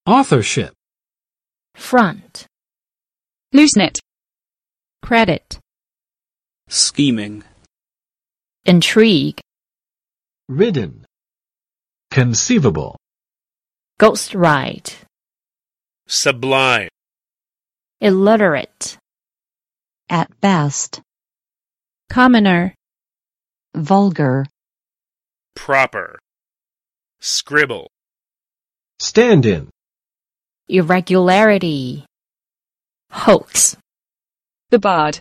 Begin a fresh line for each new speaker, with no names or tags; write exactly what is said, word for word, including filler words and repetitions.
Authorship.
Front.
Loosen it.
Credit.
Scheming.
Intrigue.
Ridden. Conceivable.
Ghostwrite.
Sublime.
Illiterate.
At best.
Commoner.
Vulgar.
Proper. Scribble.
Stand in.
Irregularity. Hoax.
The Bard.